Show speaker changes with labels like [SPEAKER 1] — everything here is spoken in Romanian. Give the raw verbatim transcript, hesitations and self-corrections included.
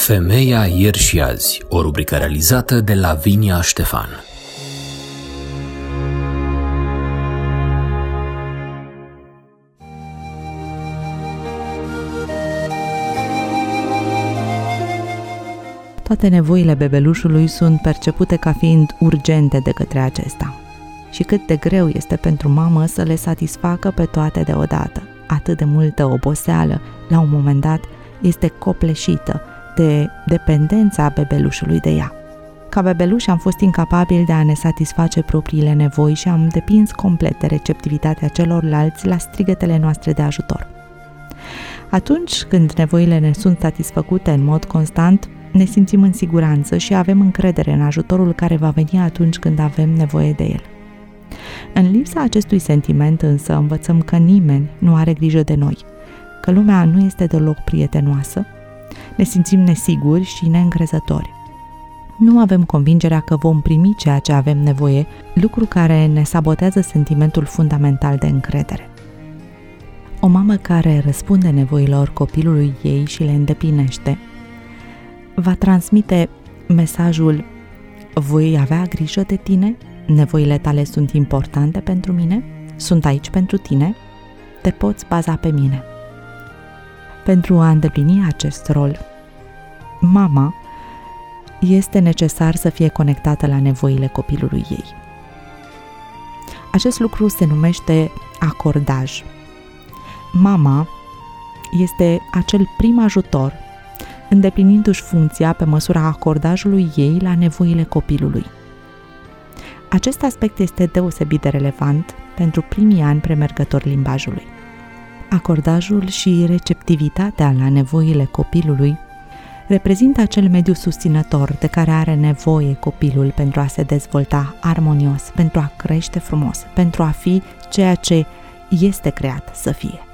[SPEAKER 1] Femeia ieri și azi, o rubrică realizată de Lavinia Ștefan.
[SPEAKER 2] Toate nevoile bebelușului sunt percepute ca fiind urgente de către acesta. Și cât de greu este pentru mamă să le satisfacă pe toate deodată. Atât de multă oboseală, la un moment dat, este copleșită de dependența bebelușului de ea. Ca bebeluși am fost incapabili de a ne satisface propriile nevoi și am depins complet de receptivitatea celorlalți la strigătele noastre de ajutor. Atunci când nevoile ne sunt satisfăcute în mod constant, ne simțim în siguranță și avem încredere în ajutorul care va veni atunci când avem nevoie de el. În lipsa acestui sentiment însă învățăm că nimeni nu are grijă de noi, că lumea nu este deloc prietenoasă, ne simțim nesiguri și neîncrezători. Nu avem convingerea că vom primi ceea ce avem nevoie, lucru care ne sabotează sentimentul fundamental de încredere. O mamă care răspunde nevoilor copilului ei și le îndeplinește, va transmite mesajul: voi avea grijă de tine, nevoile tale sunt importante pentru mine, sunt aici pentru tine, te poți baza pe mine. Pentru a îndeplini acest rol, mama este necesar să fie conectată la nevoile copilului ei. Acest lucru se numește acordaj. Mama este acel prim ajutor, îndeplinindu-și funcția pe măsura acordajului ei la nevoile copilului. Acest aspect este deosebit de relevant pentru primii ani premergători limbajului. Acordajul și receptivitatea la nevoile copilului reprezintă acel mediu susținător de care are nevoie copilul pentru a se dezvolta armonios, pentru a crește frumos, pentru a fi ceea ce este creat să fie.